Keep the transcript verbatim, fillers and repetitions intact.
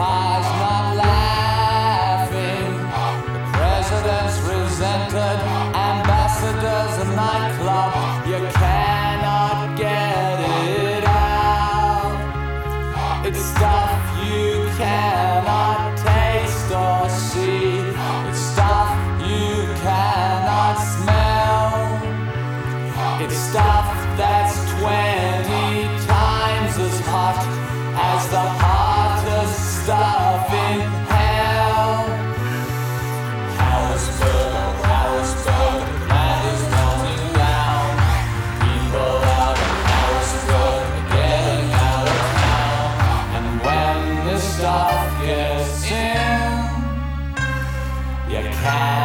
Grandpa's not laughing. The president's resented. Ambassador's a nightclub. You cannot get it out. It's stuff you cannot taste or see. It's stuff you cannot smell. It's stuff that's twenty times as hot as the hottest stuff in hell. Harrisburg, Harrisburg, the man is melting down. People out of Harrisburg are getting out of town. And when this stuff gets in, you can't